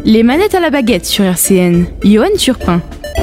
Les manettes à la baguette sur RCN, Johan Turpin.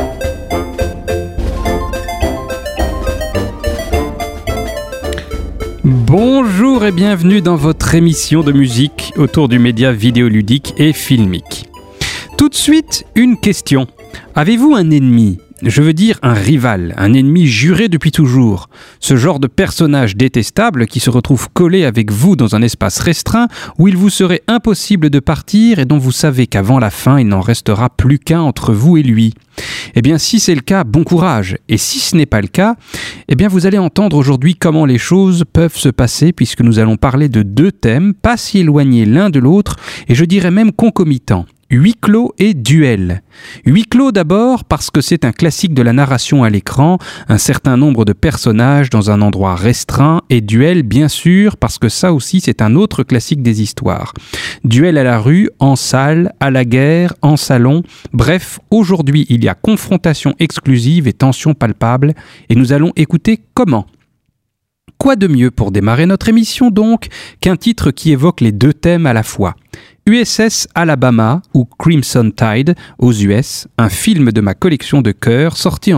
Bonjour et bienvenue dans votre émission de musique autour du média vidéoludique et filmique. Tout de suite, une question. Avez-vous un ennemi ? Je veux dire un rival, un ennemi juré depuis toujours. Ce genre de personnage détestable qui se retrouve collé avec vous dans un espace restreint où il vous serait impossible de partir et dont vous savez qu'avant la fin, il n'en restera plus qu'un entre vous et lui. Eh bien, si c'est le cas, bon courage. Et si ce n'est pas le cas, eh bien, vous allez entendre aujourd'hui comment les choses peuvent se passer puisque nous allons parler de deux thèmes, pas si éloignés l'un de l'autre et je dirais même concomitants. Huis clos et duel. Huis clos d'abord parce que c'est un classique de la narration à l'écran, un certain nombre de personnages dans un endroit restreint, et duel bien sûr parce que ça aussi c'est un autre classique des histoires. Duel à la rue, en salle, à la guerre, en salon, bref, aujourd'hui il y a confrontation exclusive et tension palpable, et nous allons écouter comment. Quoi de mieux pour démarrer notre émission donc qu'un titre qui évoque les deux thèmes à la fois ? USS Alabama ou Crimson Tide aux US, un film de ma collection de cœurs sorti en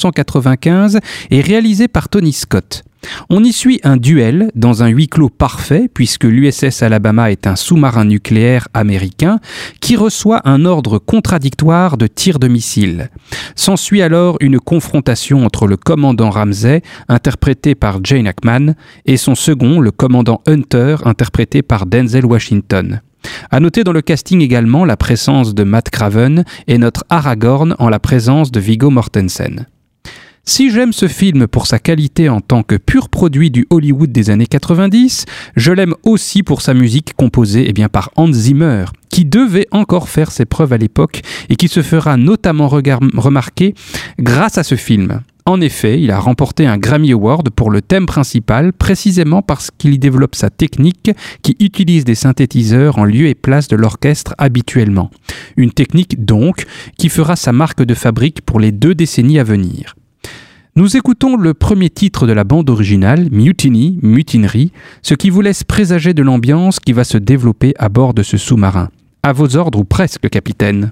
1995 et réalisé par Tony Scott. On y suit un duel dans un huis clos parfait puisque l'USS Alabama est un sous-marin nucléaire américain qui reçoit un ordre contradictoire de tir de missiles. S'ensuit alors une confrontation entre le commandant Ramsey, interprété par Gene Hackman, et son second, le commandant Hunter, interprété par Denzel Washington. À noter dans le casting également la présence de Matt Craven et notre Aragorn en la présence de Viggo Mortensen. Si j'aime ce film pour sa qualité en tant que pur produit du Hollywood des années 90, je l'aime aussi pour sa musique composée par Hans Zimmer, qui devait encore faire ses preuves à l'époque et qui se fera notamment remarquer grâce à ce film. En effet, il a remporté un Grammy Award pour le thème principal, précisément parce qu'il y développe sa technique qui utilise des synthétiseurs en lieu et place de l'orchestre habituellement. Une technique donc qui fera sa marque de fabrique pour les 2 décennies à venir. Nous écoutons le premier titre de la bande originale, Mutiny, mutinerie, ce qui vous laisse présager de l'ambiance qui va se développer à bord de ce sous-marin. À vos ordres ou presque, capitaine.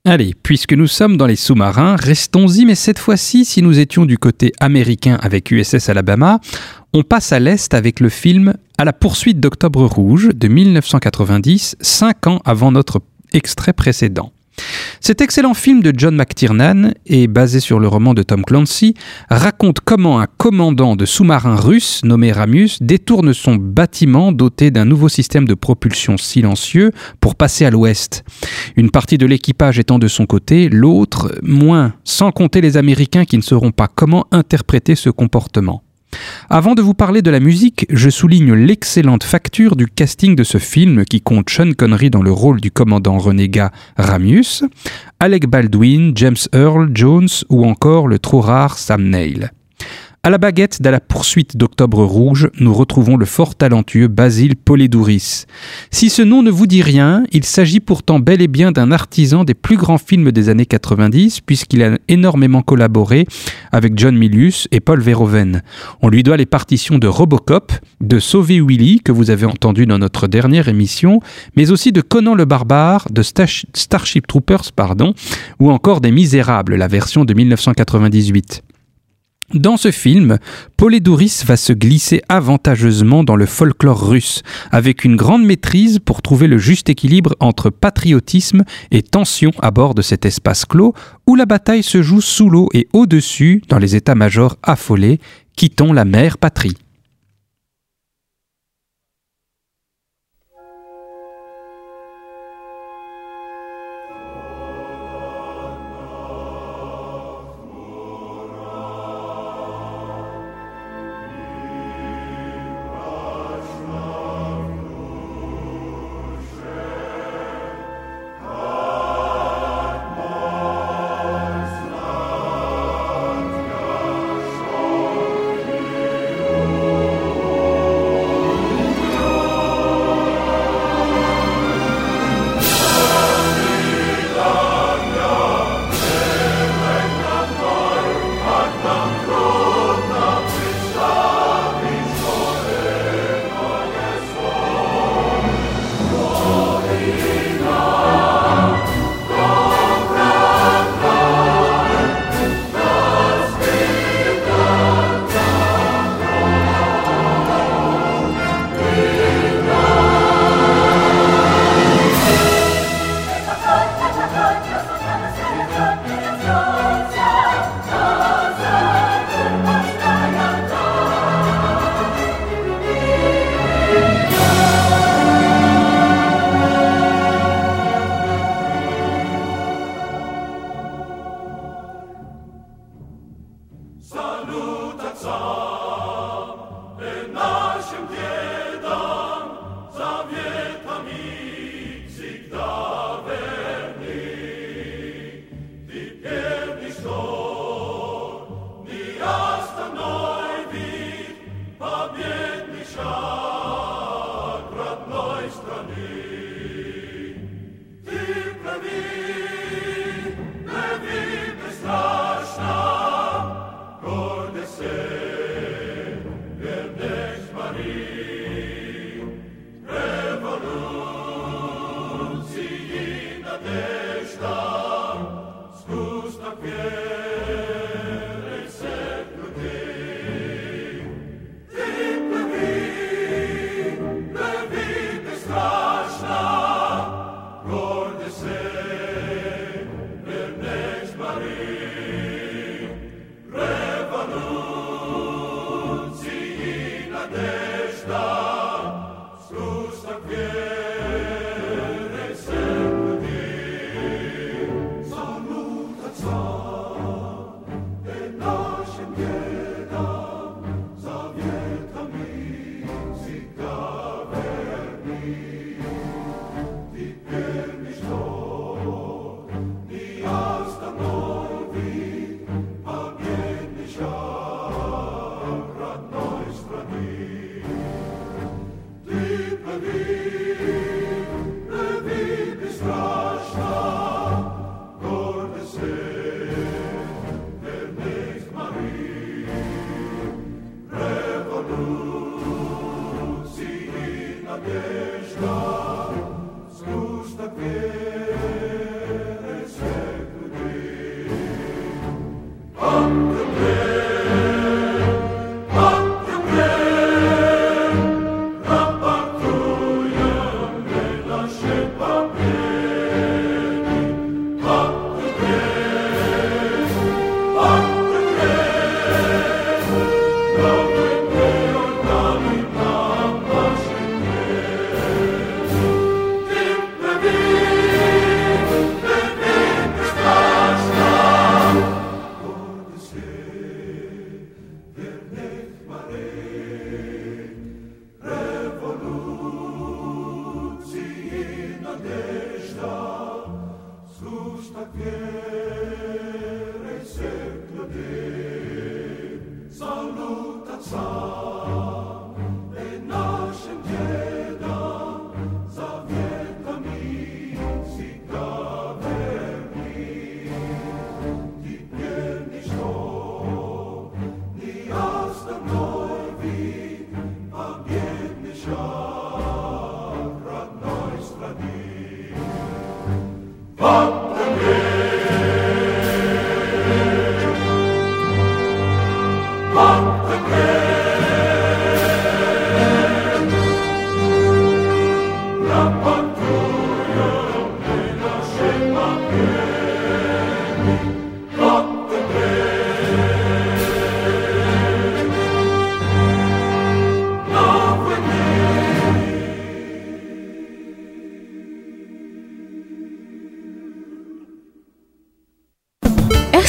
Allez, puisque nous sommes dans les sous-marins, restons-y, mais cette fois-ci, si nous étions du côté américain avec USS Alabama, on passe à l'Est avec le film À la poursuite d'Octobre Rouge de 1990, 5 ans avant notre extrait précédent. Cet excellent film de John McTiernan, et basé sur le roman de Tom Clancy, raconte comment un commandant de sous-marin russe nommé Ramius détourne son bâtiment doté d'un nouveau système de propulsion silencieux pour passer à l'ouest. Une partie de l'équipage étant de son côté, l'autre moins, sans compter les Américains qui ne sauront pas comment interpréter ce comportement. Avant de vous parler de la musique, je souligne l'excellente facture du casting de ce film qui compte Sean Connery dans le rôle du commandant renégat Ramius, Alec Baldwin, James Earl Jones ou encore le trop rare Sam Neill. À la baguette de la poursuite d'Octobre Rouge, nous retrouvons le fort talentueux Basil Poledouris. Si ce nom ne vous dit rien, il s'agit pourtant bel et bien d'un artisan des plus grands films des années 90, puisqu'il a énormément collaboré avec John Milius et Paul Verhoeven. On lui doit les partitions de Robocop, de Sauver Willy, que vous avez entendu dans notre dernière émission, mais aussi de Conan le Barbare, de Starship Troopers, ou encore des Misérables, la version de 1998. Dans ce film, Poledouris va se glisser avantageusement dans le folklore russe, avec une grande maîtrise pour trouver le juste équilibre entre patriotisme et tension à bord de cet espace clos où la bataille se joue sous l'eau et au-dessus, dans les états-majors affolés, quittons la mère patrie. Nadezhda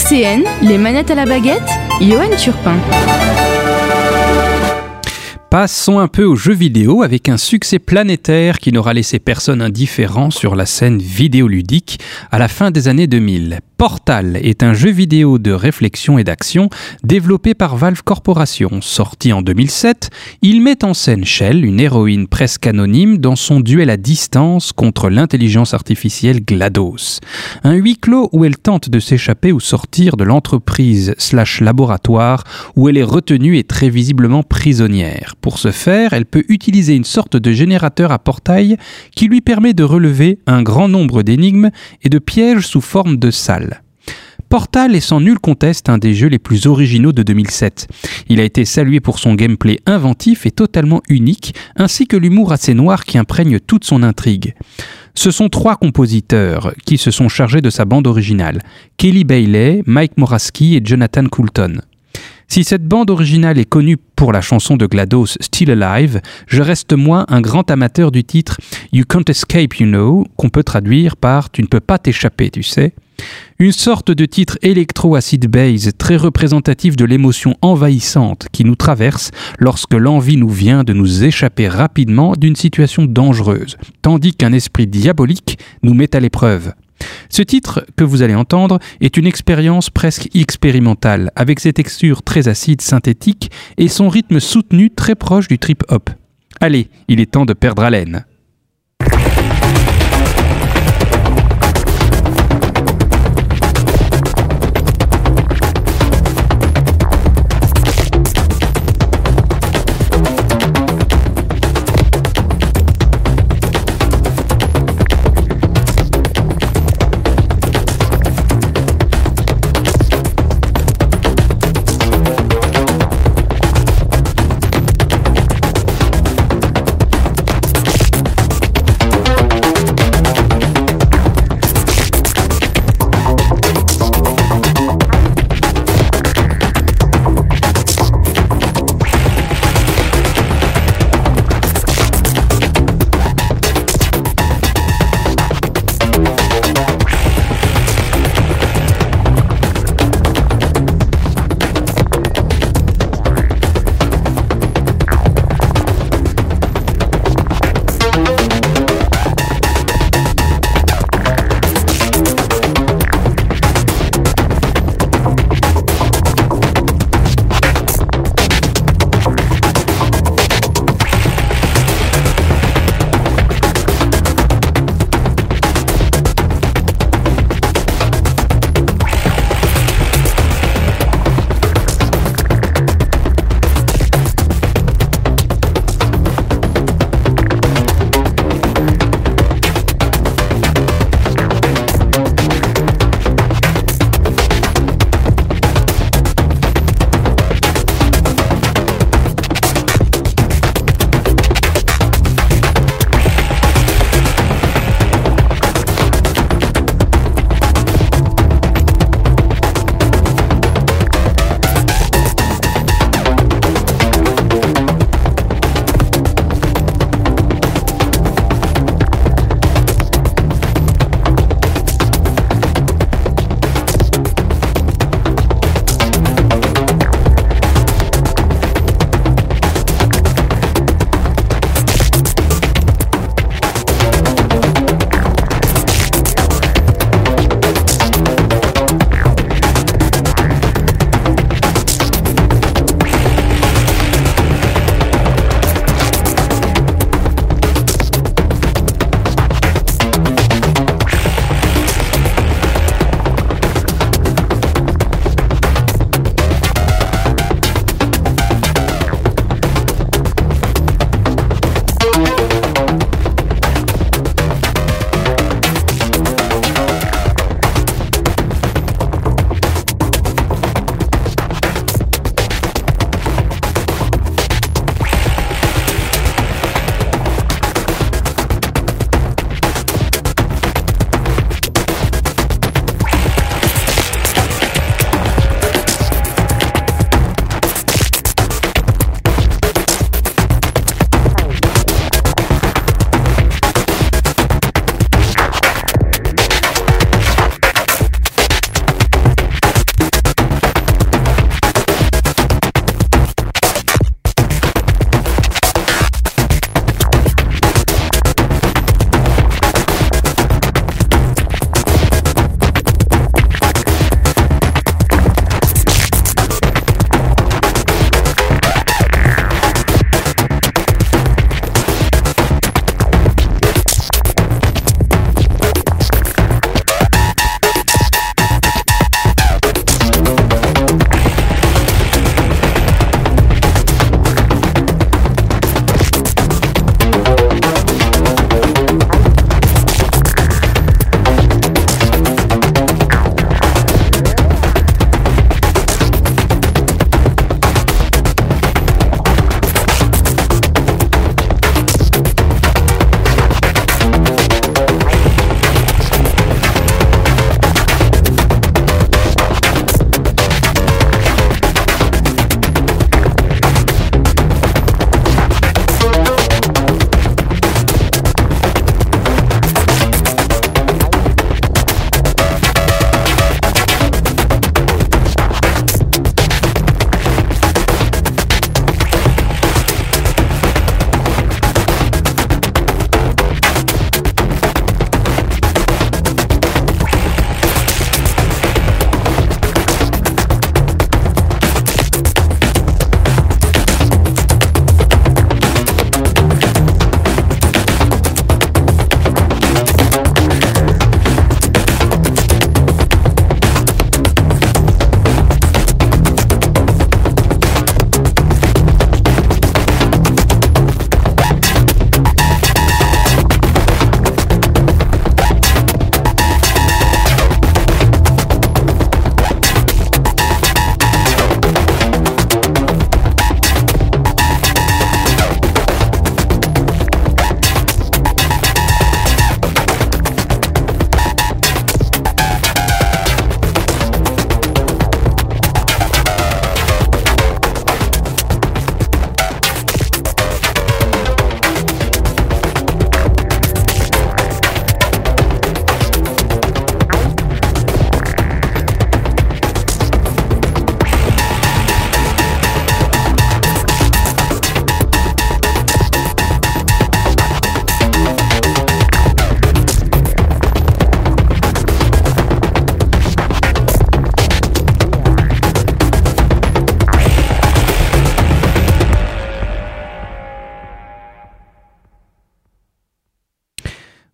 RCN, les manettes à la baguette, Johan Turpin. Passons un peu aux jeux vidéo avec un succès planétaire qui n'aura laissé personne indifférent sur la scène vidéoludique à la fin des années 2000. Portal est un jeu vidéo de réflexion et d'action développé par Valve Corporation. Sorti en 2007, il met en scène Shell, une héroïne presque anonyme, dans son duel à distance contre l'intelligence artificielle GLaDOS. Un huis clos où elle tente de s'échapper ou sortir de l'entreprise/laboratoire où elle est retenue et très visiblement prisonnière. Pour ce faire, elle peut utiliser une sorte de générateur à portail qui lui permet de relever un grand nombre d'énigmes et de pièges sous forme de salles. Portal est sans nul conteste un des jeux les plus originaux de 2007. Il a été salué pour son gameplay inventif et totalement unique, ainsi que l'humour assez noir qui imprègne toute son intrigue. Ce sont 3 compositeurs qui se sont chargés de sa bande originale, Kelly Bailey, Mike Moraski et Jonathan Coulton. Si cette bande originale est connue pour la chanson de GLaDOS Still Alive, je reste moi un grand amateur du titre You Can't Escape You Know, qu'on peut traduire par Tu ne peux pas t'échapper, tu sais. Une sorte de titre électro-acid base très représentatif de l'émotion envahissante qui nous traverse lorsque l'envie nous vient de nous échapper rapidement d'une situation dangereuse, tandis qu'un esprit diabolique nous met à l'épreuve. Ce titre que vous allez entendre est une expérience presque expérimentale, avec ses textures très acides synthétiques et son rythme soutenu très proche du trip-hop. Allez, il est temps de perdre haleine.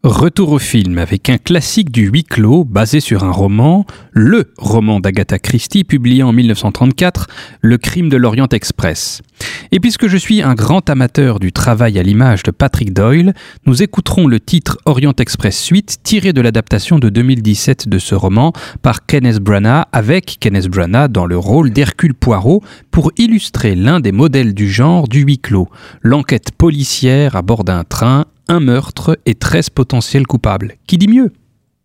Retour au film avec un classique du huis clos basé sur un roman, le roman d'Agatha Christie publié en 1934, Le crime de l'Orient Express. Et puisque je suis un grand amateur du travail à l'image de Patrick Doyle, nous écouterons le titre Orient Express Suite tiré de l'adaptation de 2017 de ce roman par Kenneth Branagh avec Kenneth Branagh dans le rôle d'Hercule Poirot pour illustrer l'un des modèles du genre du huis clos, l'enquête policière à bord d'un train, un meurtre et 13 potentiels coupables. Qui dit mieux ?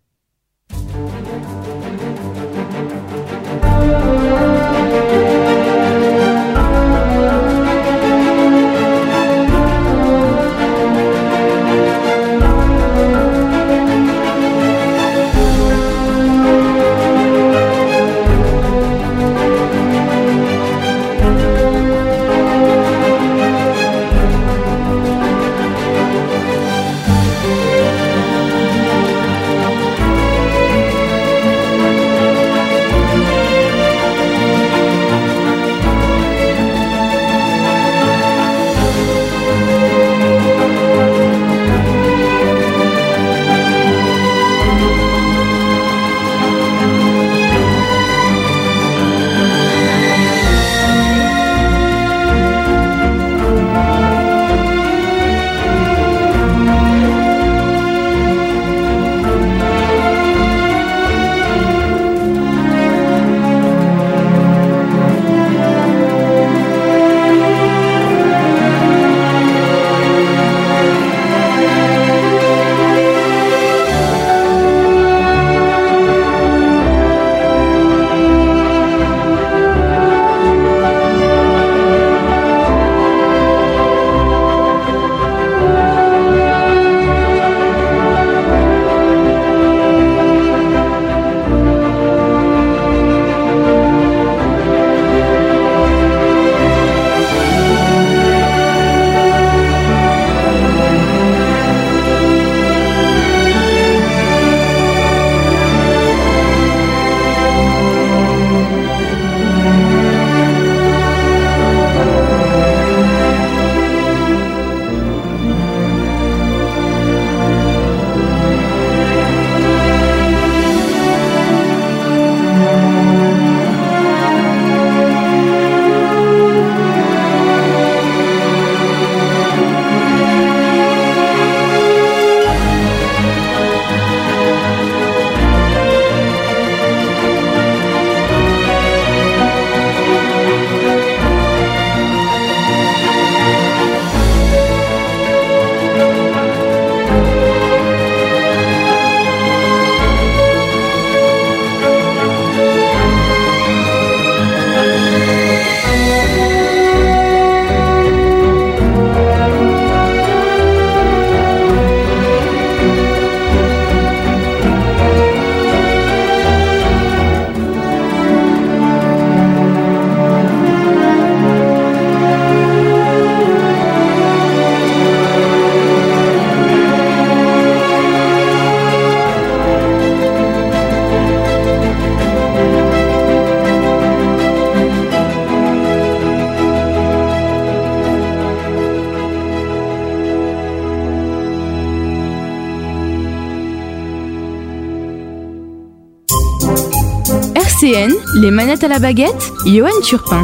RCN, les manettes à la baguette, Johan Turpin.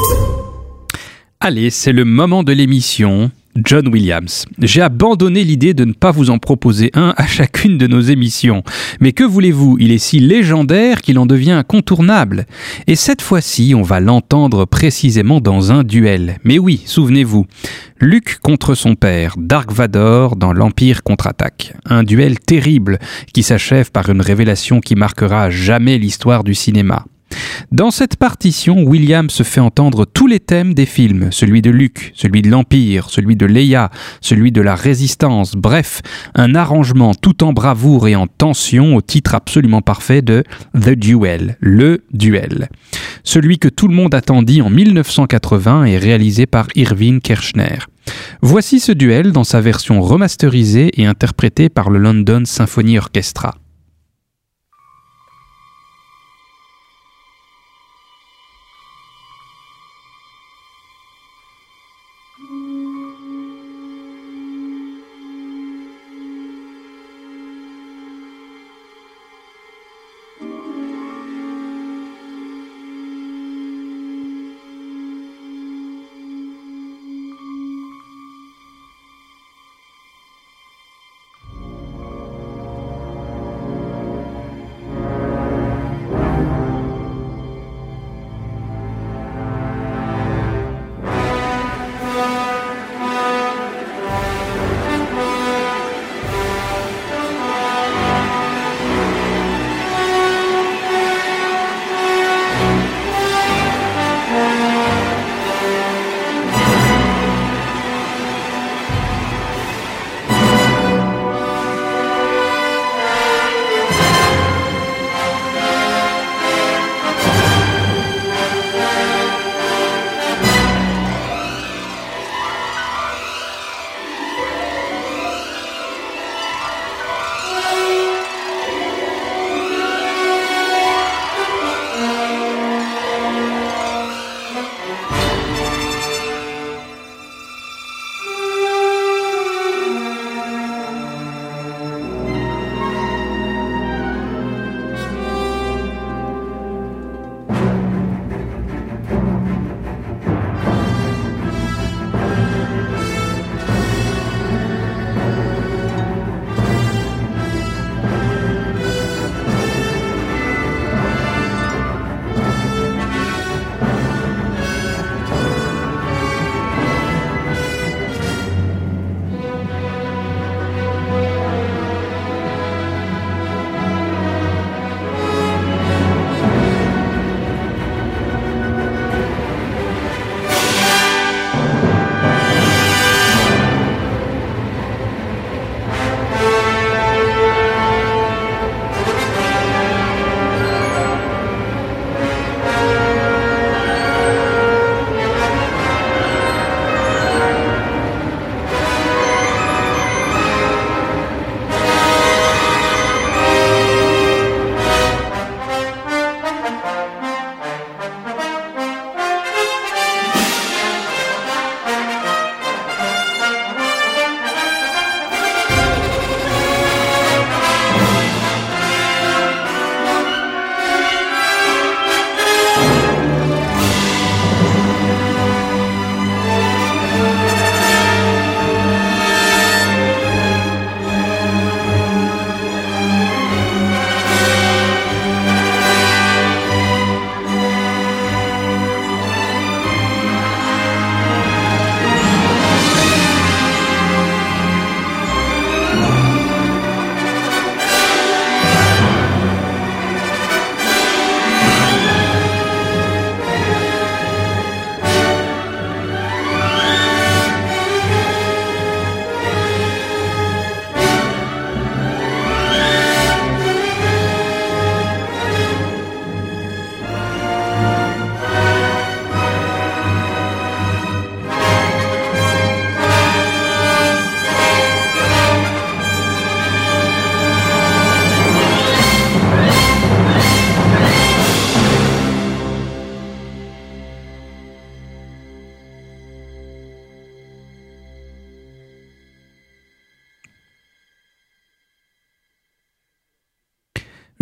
Allez, c'est le moment de l'émission. John Williams. J'ai abandonné l'idée de ne pas vous en proposer un à chacune de nos émissions. Mais que voulez-vous, il est si légendaire qu'il en devient incontournable. Et cette fois-ci, on va l'entendre précisément dans un duel. Mais oui, souvenez-vous, Luke contre son père, Dark Vador dans l'Empire contre-attaque. Un duel terrible qui s'achève par une révélation qui marquera à jamais l'histoire du cinéma. Dans cette partition, Williams se fait entendre tous les thèmes des films, celui de Luke, celui de l'Empire, celui de Leia, celui de la Résistance, bref, un arrangement tout en bravoure et en tension au titre absolument parfait de The Duel, le duel. Celui que tout le monde attendit en 1980 et réalisé par Irving Kershner. Voici ce duel dans sa version remasterisée et interprétée par le London Symphony Orchestra.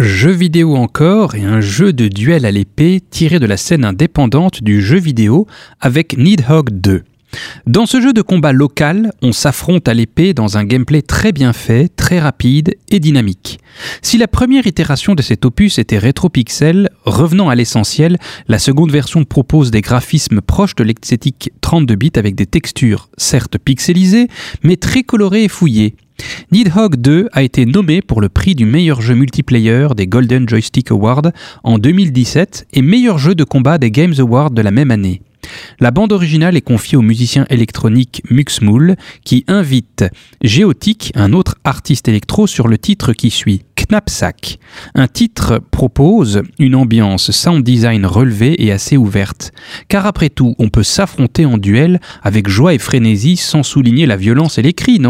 jeu vidéo encore et un jeu de duel à l'épée tiré de la scène indépendante du jeu vidéo avec Nidhogg 2. Dans ce jeu de combat local, on s'affronte à l'épée dans un gameplay très bien fait, très rapide et dynamique. Si la première itération de cet opus était rétro-pixel, revenant à l'essentiel, la seconde version propose des graphismes proches de l'esthétique 32 bits avec des textures certes pixelisées, mais très colorées et fouillées. Nidhogg 2 a été nommé pour le prix du meilleur jeu multiplayer des Golden Joystick Awards en 2017 et meilleur jeu de combat des Games Awards de la même année. La bande originale est confiée au musicien électronique Muxmool qui invite Geotic, un autre artiste électro, sur le titre qui suit, Knapsack. Un titre propose une ambiance sound design relevée et assez ouverte. Car après tout, on peut s'affronter en duel avec joie et frénésie sans souligner la violence et les cris, non ?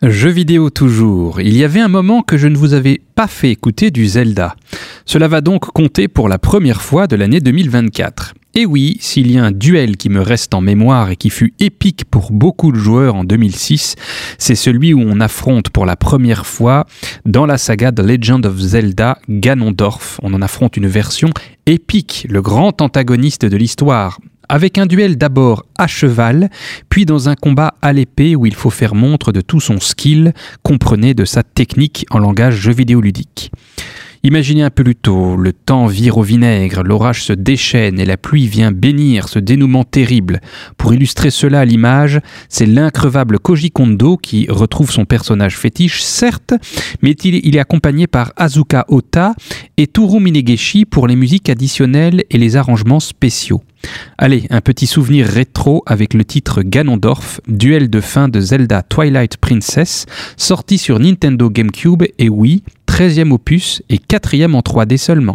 Jeux vidéo toujours. Il y avait un moment que je ne vous avais pas fait écouter du Zelda. Cela va donc compter pour la première fois de l'année 2024. Et oui, s'il y a un duel qui me reste en mémoire et qui fut épique pour beaucoup de joueurs en 2006, c'est celui où on affronte pour la première fois dans la saga The Legend of Zelda Ganondorf. On en affronte une version épique, le grand antagoniste de l'histoire. Avec un duel d'abord à cheval, puis dans un combat à l'épée où il faut faire montre de tout son skill, comprenez de sa technique en langage jeu vidéo ludique. Imaginez un peu plus tôt, le temps vire au vinaigre, l'orage se déchaîne et la pluie vient bénir ce dénouement terrible. Pour illustrer cela à l'image, c'est l'increvable Koji Kondo qui retrouve son personnage fétiche, certes, mais il est accompagné par Asuka Ota et Toru Minegishi pour les musiques additionnelles et les arrangements spéciaux. Allez, un petit souvenir rétro avec le titre Ganondorf, duel de fin de Zelda Twilight Princess, sorti sur Nintendo GameCube et Wii, 13e opus et 4e en 3D seulement.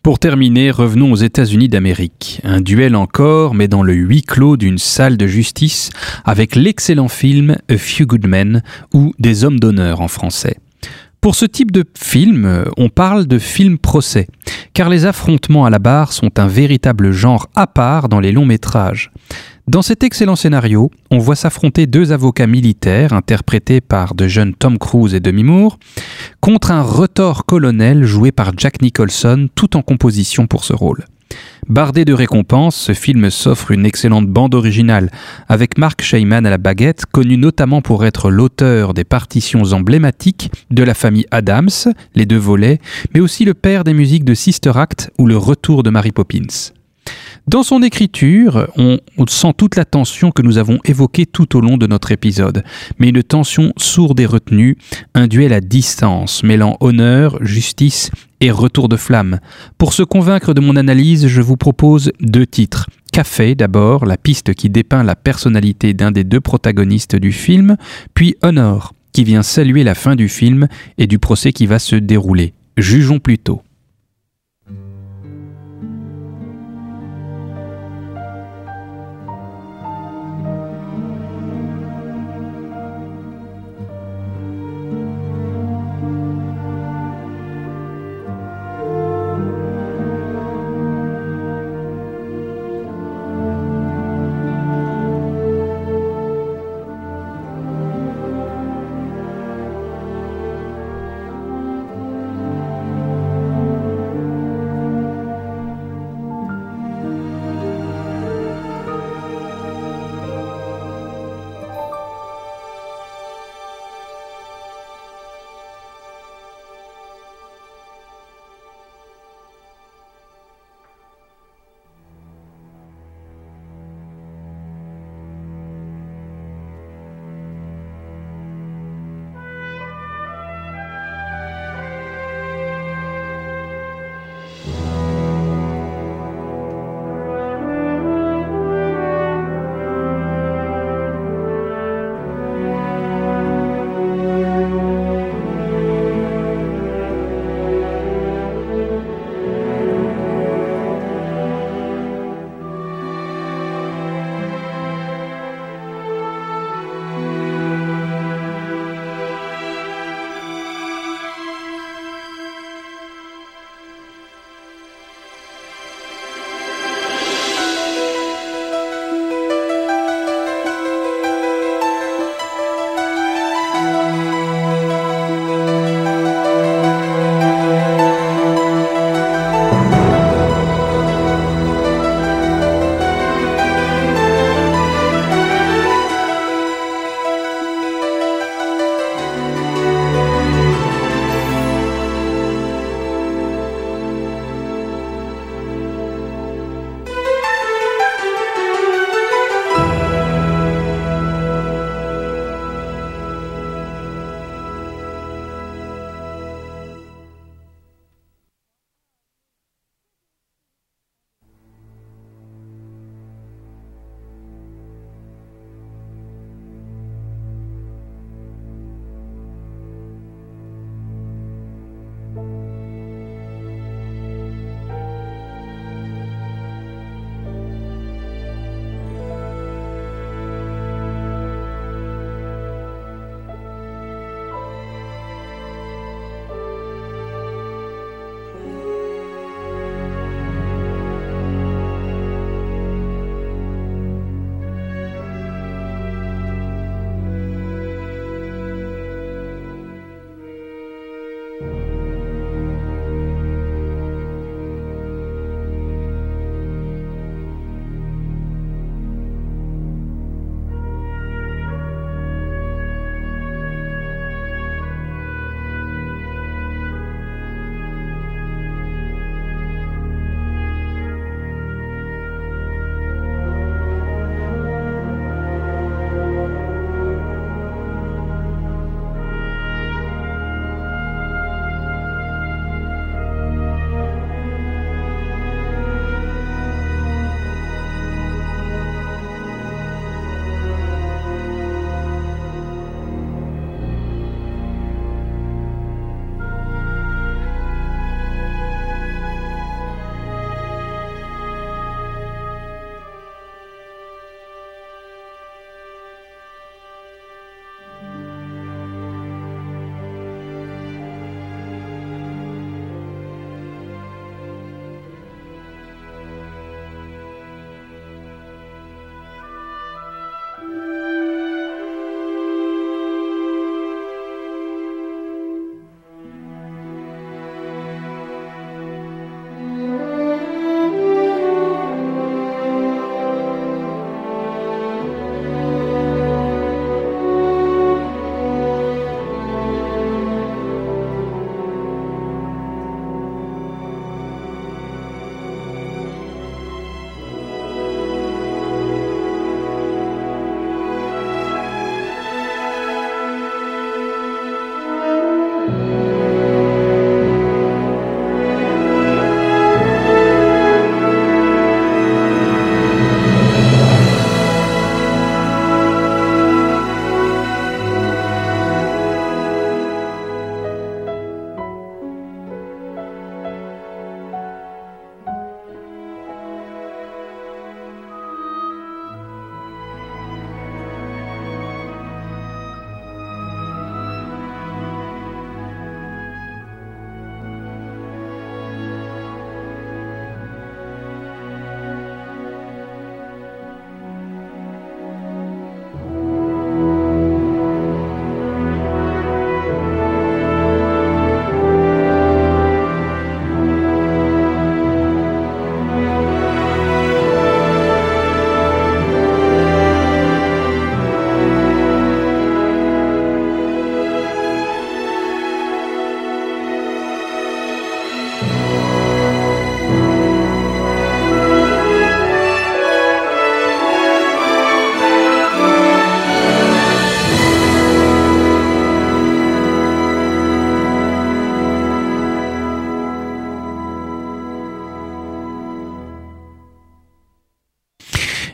Pour terminer, revenons aux États-Unis d'Amérique. Un duel encore, mais dans le huis clos d'une salle de justice, avec l'excellent film A Few Good Men, ou Des Hommes d'honneur en français. Pour ce type de film, on parle de film procès, car les affrontements à la barre sont un véritable genre à part dans les longs métrages. Dans cet excellent scénario, on voit s'affronter deux avocats militaires, interprétés par de jeunes Tom Cruise et Demi Moore, contre un retors colonel joué par Jack Nicholson, tout en composition pour ce rôle. Bardé de récompenses, ce film s'offre une excellente bande originale, avec Mark Shaiman à la baguette, connu notamment pour être l'auteur des partitions emblématiques de la famille Addams, les deux volets, mais aussi le père des musiques de Sister Act ou le retour de Mary Poppins. Dans son écriture, on sent toute la tension que nous avons évoquée tout au long de notre épisode, mais une tension sourde et retenue, un duel à distance, mêlant honneur, justice et retour de flamme. Pour se convaincre de mon analyse, je vous propose 2 titres. Café d'abord, la piste qui dépeint la personnalité d'un des 2 protagonistes du film, puis Honor, qui vient saluer la fin du film et du procès qui va se dérouler. Jugeons plutôt.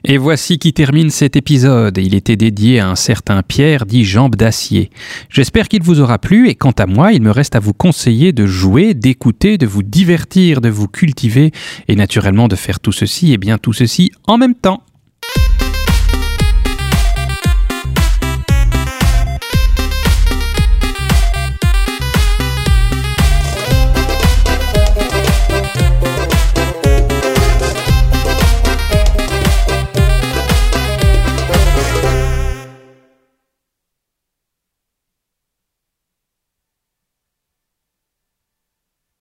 Et voici qui termine cet épisode. Il était dédié à un certain Pierre dit Jambes d'Acier. J'espère qu'il vous aura plu et quant à moi, il me reste à vous conseiller de jouer, d'écouter, de vous divertir, de vous cultiver et naturellement de faire tout ceci en même temps.